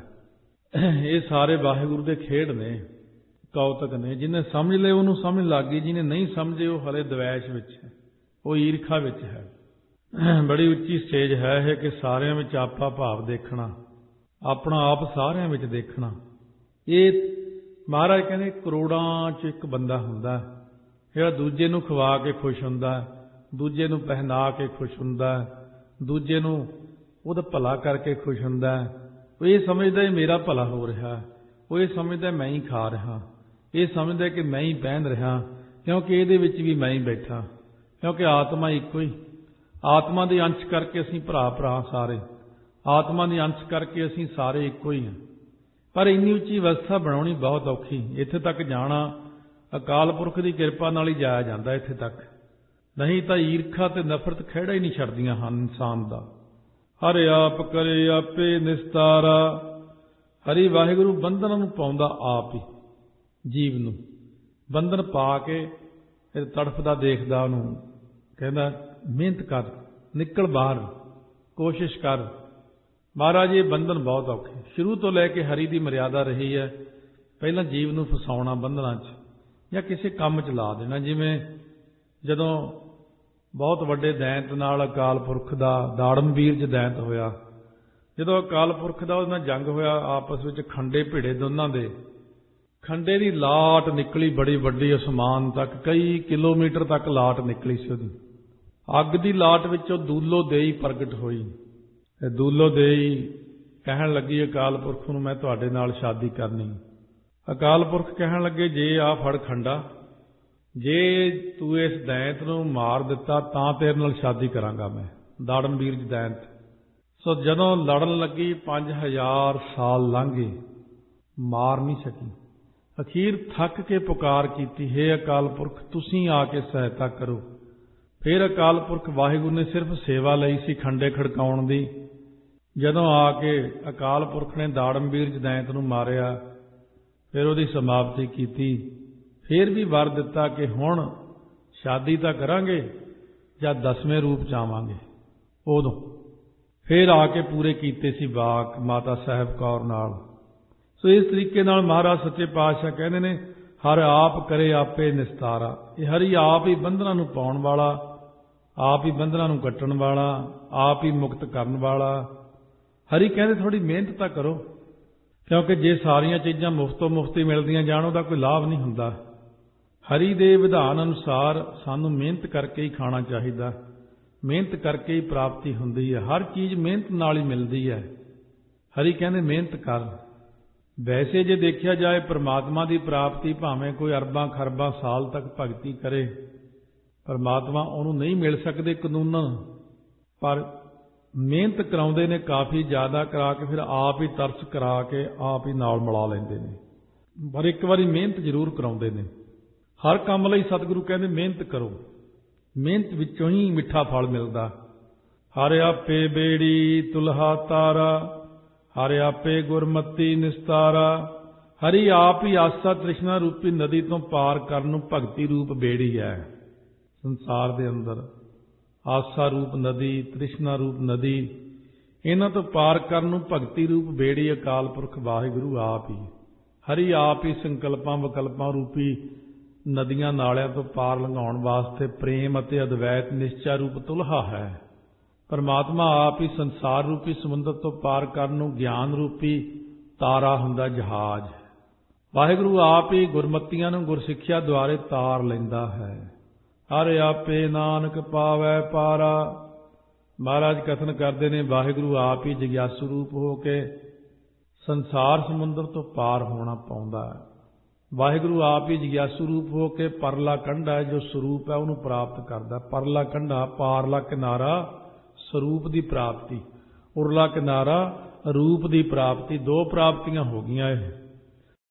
Speaker 1: ਇਹ ਸਾਰੇ ਵਾਹਿਗੁਰੂ ਦੇ ਖੇਡ ਨੇ, ਕੌਤਕ ਨੇ। ਜਿਹਨੇ ਸਮਝ ਲਏ ਉਹਨੂੰ ਸਮਝ ਲੱਗ ਗਈ, ਜਿਹਨੇ ਨਹੀਂ ਸਮਝੇ ਉਹ ਹਲੇ ਦਵੈਸ਼ ਵਿੱਚ ਹੈ, ਉਹ ਈਰਖਾ ਵਿੱਚ ਹੈ। ਬੜੀ ਉੱਚੀ ਸਟੇਜ ਹੈ ਇਹ ਕਿ ਸਾਰਿਆਂ ਵਿੱਚ ਆਪਾ ਭਾਵ ਦੇਖਣਾ, ਆਪਣਾ ਆਪ ਸਾਰਿਆਂ ਵਿੱਚ ਦੇਖਣਾ। ਇਹ ਮਹਾਰਾਜ ਕਹਿੰਦੇ ਕਰੋੜਾਂ 'ਚ ਇੱਕ ਬੰਦਾ ਹੁੰਦਾ ਜਿਹੜਾ ਦੂਜੇ ਨੂੰ ਖਵਾ ਕੇ ਖੁਸ਼ ਹੁੰਦਾ, ਦੂਜੇ ਨੂੰ ਪਹਿਨਾ ਕੇ ਖੁਸ਼ ਹੁੰਦਾ, ਦੂਜੇ ਨੂੰ ਉਹਦਾ ਭਲਾ ਕਰਕੇ ਖੁਸ਼ ਹੁੰਦਾ। ਉਹ ਇਹ ਸਮਝਦਾ ਮੇਰਾ ਭਲਾ ਹੋ ਰਿਹਾ, ਉਹ ਇਹ ਸਮਝਦਾ ਮੈਂ ਹੀ ਖਾ ਰਿਹਾ, ਇਹ ਸਮਝਦਾ ਕਿ ਮੈਂ ਹੀ ਪਹਿਨ ਰਿਹਾ, ਕਿਉਂਕਿ ਇਹਦੇ ਵਿੱਚ ਵੀ ਮੈਂ ਹੀ ਬੈਠਾ। ਕਿਉਂਕਿ ਆਤਮਾ ਇੱਕੋ ਹੀ, ਆਤਮਾ ਦੇ ਅੰਸ਼ ਕਰਕੇ ਅਸੀਂ ਭਰਾ ਸਾਰੇ, ਆਤਮਾ ਦੇ ਅੰਸ਼ ਕਰਕੇ ਅਸੀਂ ਸਾਰੇ ਇੱਕੋ ਹੀ ਹਾਂ। ਪਰ ਇੰਨੀ ਉੱਚੀ ਅਵਸਥਾ ਬਣਾਉਣੀ ਬਹੁਤ ਔਖੀ। ਇੱਥੇ ਤੱਕ ਜਾਣਾ ਅਕਾਲ ਪੁਰਖ ਦੀ ਕਿਰਪਾ ਨਾਲ ਹੀ ਜਾਇਆ ਜਾਂਦਾ ਇੱਥੇ ਤੱਕ, ਨਹੀਂ ਤਾਂ ਈਰਖਾ ਤੇ ਨਫ਼ਰਤ ਖਹਿੜਾ ਹੀ ਨਹੀਂ ਛੱਡਦੀਆਂ ਹਨ ਇਨਸਾਨ ਦਾ। ਹਰ ਆਪ ਕਰੇ ਆਪੇ ਨਿਸਤਾਰਾ। ਹਰੀ ਵਾਹਿਗੁਰੂ ਬੰਧਨਾਂ ਨੂੰ ਪਾਉਂਦਾ ਆਪ ਹੀ, ਜੀਵ ਨੂੰ ਬੰਧਨ ਪਾ ਕੇ ਫਿਰ ਤੜਫਦਾ ਦੇਖਦਾ, ਉਹਨੂੰ ਕਹਿੰਦਾ ਮਿਹਨਤ ਕਰ, ਨਿਕਲ ਬਾਹਰ, ਕੋਸ਼ਿਸ਼ ਕਰ। ਮਹਾਰਾਜ ਇਹ ਬੰਧਨ ਬਹੁਤ ਔਖੇ। ਸ਼ੁਰੂ ਤੋਂ ਲੈ ਕੇ ਹਰੀ ਦੀ ਮਰਿਆਦਾ ਰਹੀ ਹੈ, ਪਹਿਲਾਂ ਜੀਵ ਨੂੰ ਫਸਾਉਣਾ ਬੰਧਨਾਂ 'ਚ ਜਾਂ ਕਿਸੇ ਕੰਮ 'ਚ ਲਾ ਦੇਣਾ। ਜਿਵੇਂ ਜਦੋਂ ਬਹੁਤ ਵੱਡੇ ਦੈਂਤ ਨਾਲ ਅਕਾਲ ਪੁਰਖ ਦਾ ਦਾੜਮਵੀਰ 'ਚ ਦੈਂਤ ਹੋਇਆ। ਜਦੋਂ ਅਕਾਲ ਪੁਰਖ ਦਾ ਉਹਦੇ ਨਾਲ ਜੰਗ ਹੋਇਆ, ਆਪਸ ਵਿੱਚ ਖੰਡੇ ਭਿੜੇ ਦੋਨਾਂ ਦੇ, ਖੰਡੇ ਦੀ ਲਾਟ ਨਿਕਲੀ ਬੜੀ ਵੱਡੀ, ਅਸਮਾਨ ਤੱਕ ਕਈ ਕਿਲੋਮੀਟਰ ਤੱਕ ਲਾਟ ਨਿਕਲੀ ਸੀ ਉਹਦੀ। ਅੱਗ ਦੀ ਲਾਟ ਵਿੱਚੋਂ ਦੂਲੋ ਦੇਈ ਪ੍ਰਗਟ ਹੋਈ। ਦੂਲੋ ਦੇਈ ਕਹਿਣ ਲੱਗੀ ਅਕਾਲ ਪੁਰਖ ਨੂੰ, ਮੈਂ ਤੁਹਾਡੇ ਨਾਲ ਸ਼ਾਦੀ ਕਰਨੀ। ਅਕਾਲ ਪੁਰਖ ਕਹਿਣ ਲੱਗੇ, ਜੇ ਆ ਫੜ ਖੰਡਾ, ਜੇ ਤੂੰ ਇਸ ਦੈਂਤ ਨੂੰ ਮਾਰ ਦਿੱਤਾ ਤਾਂ ਤੇਰੇ ਨਾਲ ਸ਼ਾਦੀ ਕਰਾਂਗਾ ਮੈਂ। ਦਾੜਮਵੀਰ ਜੀ ਦੈਂਤ। ਸੋ ਜਦੋਂ ਲੜਨ ਲੱਗੀ 5000 ਸਾਲ ਲੰਘ ਗਏ, ਮਾਰ ਨਹੀਂ ਸਕੀ। ਅਖੀਰ ਥੱਕ ਕੇ ਪੁਕਾਰ ਕੀਤੀ, ਹੇ ਅਕਾਲ ਪੁਰਖ ਤੁਸੀਂ ਆ ਕੇ ਸਹਾਇਤਾ ਕਰੋ। ਫਿਰ ਅਕਾਲ ਪੁਰਖ ਵਾਹਿਗੁਰੂ ਨੇ ਸਿਰਫ ਸੇਵਾ ਲਈ ਸੀ ਖੰਡੇ ਖੜਕਾਉਣ ਦੀ। ਜਦੋਂ ਆ ਕੇ ਅਕਾਲ ਪੁਰਖ ਨੇ ਦਾੜਮਵੀਰ ਜੀ ਦੈਂਤ ਨੂੰ ਮਾਰਿਆ, ਫਿਰ ਉਹਦੀ ਸਮਾਪਤੀ ਕੀਤੀ। ਫਿਰ ਵੀ ਵਰ ਦਿੱਤਾ ਕਿ ਹੁਣ ਸ਼ਾਦੀ ਤਾਂ ਕਰਾਂਗੇ ਜਾਂ 10ਵੇਂ ਰੂਪ 'ਚ ਆਵਾਂਗੇ। ਉਦੋਂ ਫਿਰ ਆ ਕੇ ਪੂਰੇ ਕੀਤੇ ਸੀ ਵਾਕ ਮਾਤਾ ਸਾਹਿਬ ਕੌਰ ਨਾਲ। ਸੋ ਇਸ ਤਰੀਕੇ ਨਾਲ ਮਹਾਰਾਜ ਸੱਚੇ ਪਾਤਸ਼ਾਹ ਕਹਿੰਦੇ ਨੇ, ਹਰ ਆਪ ਕਰੇ ਆਪੇ ਨਿਸਤਾਰਾ। ਇਹ ਹਰੀ ਆਪ ਹੀ ਬੰਧਨਾਂ ਨੂੰ ਪਾਉਣ ਵਾਲਾ, ਆਪ ਹੀ ਬੰਧਨਾਂ ਨੂੰ ਕੱਟਣ ਵਾਲਾ, ਆਪ ਹੀ ਮੁਕਤ ਕਰਨ ਵਾਲਾ। ਹਰੀ ਕਹਿੰਦੇ ਥੋੜੀ ਮਿਹਨਤ ਤਾਂ ਕਰੋ, ਕਿਉਂਕਿ ਜੇ ਸਾਰੀਆਂ ਚੀਜ਼ਾਂ ਮੁਫਤੋਂ ਮੁਫਤੀ ਮਿਲਦੀਆਂ ਜਾਣ ਉਹਦਾ ਕੋਈ ਲਾਭ ਨਹੀਂ ਹੁੰਦਾ। ਹਰੀ ਦੇ ਵਿਧਾਨ ਅਨੁਸਾਰ ਸਾਨੂੰ ਮਿਹਨਤ ਕਰਕੇ ਹੀ ਖਾਣਾ ਚਾਹੀਦਾ, ਮਿਹਨਤ ਕਰਕੇ ਹੀ ਪ੍ਰਾਪਤੀ ਹੁੰਦੀ ਹੈ। ਹਰ ਚੀਜ਼ ਮਿਹਨਤ ਨਾਲ ਹੀ ਮਿਲਦੀ ਹੈ। ਹਰੀ ਕਹਿੰਦੇ ਮਿਹਨਤ ਕਰ। ਵੈਸੇ ਜੇ ਦੇਖਿਆ ਜਾਏ ਪਰਮਾਤਮਾ ਦੀ ਪ੍ਰਾਪਤੀ ਭਾਵੇਂ ਕੋਈ ਅਰਬਾਂ ਖਰਬਾਂ ਸਾਲ ਤੱਕ ਭਗਤੀ ਕਰੇ, ਪਰਮਾਤਮਾ ਉਹਨੂੰ ਨਹੀਂ ਮਿਲ ਸਕਦੇ ਕਾਨੂੰਨ, ਪਰ ਮਿਹਨਤ ਕਰਾਉਂਦੇ ਨੇ ਕਾਫੀ ਜ਼ਿਆਦਾ ਕਰਾ ਕੇ, ਫਿਰ ਆਪ ਹੀ ਤਰਸ ਕਰਾ ਕੇ ਆਪ ਹੀ ਨਾਲ ਮਿਲਾ ਲੈਂਦੇ ਨੇ। ਪਰ ਇੱਕ ਵਾਰੀ ਮਿਹਨਤ ਜ਼ਰੂਰ ਕਰਾਉਂਦੇ ਨੇ। ਹਰ ਕੰਮ ਲਈ ਸਤਿਗੁਰੂ ਕਹਿੰਦੇ ਮਿਹਨਤ ਕਰੋ, ਮਿਹਨਤ ਵਿੱਚੋਂ ਹੀ ਮਿੱਠਾ ਫਲ ਮਿਲਦਾ। ਹਰ ਆਪੇ ਬੇੜੀ ਤੁਲਹਾ ਤਾਰਾ, ਹਰ ਆਪੇ ਗੁਰਮਤੀ ਨਿਸਤਾਰਾ। ਹਰੀ ਆਪ ਹੀ ਆਸਾ ਤ੍ਰਿਸ਼ਨਾ ਰੂਪੀ ਨਦੀ ਤੋਂ ਪਾਰ ਕਰਨ ਨੂੰ ਭਗਤੀ ਰੂਪ ਬੇੜੀ ਹੈ। ਸੰਸਾਰ ਦੇ ਅੰਦਰ ਆਸਾ ਰੂਪ ਨਦੀ, ਤ੍ਰਿਸ਼ਨਾ ਰੂਪ ਨਦੀ, ਇਹਨਾਂ ਤੋਂ ਪਾਰ ਕਰਨ ਨੂੰ ਭਗਤੀ ਰੂਪ ਬੇੜੀ ਅਕਾਲ ਪੁਰਖ ਵਾਹਿਗੁਰੂ ਆਪ ਹੀ। ਹਰੀ ਆਪ ਹੀ ਸੰਕਲਪਾਂ ਵਿਕਲਪਾਂ ਰੂਪੀ ਨਦੀਆਂ ਨਾਲਿਆਂ ਤੋਂ ਪਾਰ ਲੰਘਾਉਣ ਵਾਸਤੇ ਪ੍ਰੇਮ ਅਤੇ ਅਦਵੈਤ ਨਿਸ਼ਚਾ ਰੂਪ ਤੁਲਹਾ ਹੈ। ਪਰਮਾਤਮਾ ਆਪ ਹੀ ਸੰਸਾਰ ਰੂਪੀ ਸਮੁੰਦਰ ਤੋਂ ਪਾਰ ਕਰਨ ਨੂੰ ਗਿਆਨ ਰੂਪੀ ਤਾਰਾ ਹੁੰਦਾ ਜਹਾਜ਼। ਵਾਹਿਗੁਰੂ ਆਪ ਹੀ ਗੁਰਮਤੀਆਂ ਨੂੰ ਗੁਰਸਿੱਖਿਆ ਦੁਆਰੇ ਤਾਰ ਲੈਂਦਾ ਹੈ। ਹਰ ਆਪੇ ਨਾਨਕ ਪਾਵੈ ਪਾਰਾ। ਮਹਾਰਾਜ ਕਥਨ ਕਰਦੇ ਨੇ, ਵਾਹਿਗੁਰੂ ਆਪ ਹੀ ਜਗਿਆਸੂ ਰੂਪ ਹੋ ਕੇ ਸੰਸਾਰ ਸਮੁੰਦਰ ਤੋਂ ਪਾਰ ਹੋਣਾ ਪਾਉਂਦਾ ਹੈ। ਵਾਹਿਗੁਰੂ ਆਪ ਹੀ ਜਗਿਆਸੂ ਰੂਪ ਹੋ ਕੇ ਪਰਲਾ ਕੰਢਾ ਜੋ ਸਰੂਪ ਹੈ ਉਹਨੂੰ ਪ੍ਰਾਪਤ ਕਰਦਾ। ਪਰਲਾ ਕੰਢਾ, ਪਾਰਲਾ ਕਿਨਾਰਾ ਸਰੂਪ ਦੀ ਪ੍ਰਾਪਤੀ, ਉਰਲਾ ਕਿਨਾਰਾ ਰੂਪ ਦੀ ਪ੍ਰਾਪਤੀ। ਦੋ ਪ੍ਰਾਪਤੀਆਂ ਹੋ ਗਈਆਂ ਇਹ।